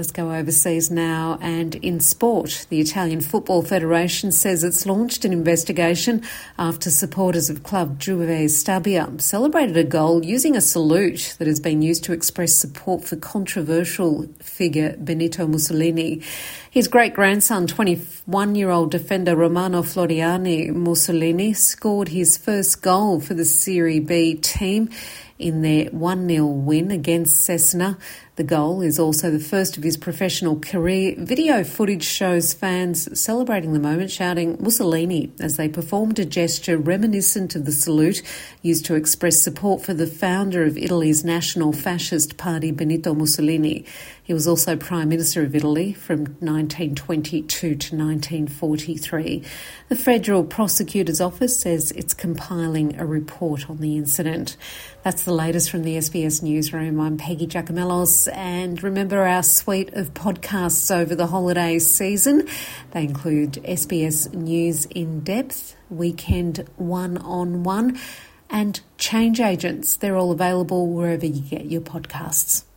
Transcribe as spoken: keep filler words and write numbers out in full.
Let's go overseas now, and in sport, the Italian Football Federation says it's launched an investigation after supporters of club Juve Stabia celebrated a goal using a salute that has been used to express support for controversial figure Benito Mussolini. His great-grandson, twenty-one-year-old defender Romano Floriani Mussolini, scored his first goal for the Serie B team in their one nil win against Cesena. The goal is also the first of his professional career. Video footage shows fans celebrating the moment, shouting Mussolini as they performed a gesture reminiscent of the salute used to express support for the founder of Italy's national fascist party, Benito Mussolini. He was also Prime Minister of Italy from nineteen twenty-two to nineteen forty-three. The Federal Prosecutor's Office says it's compiling a report on the incident. That's the latest from the S B S Newsroom. I'm Peggy Giacomellos, and remember our suite of podcasts over the holiday season. They include S B S News In Depth, Weekend One-on-One, and Change Agents. They're all available wherever you get your podcasts.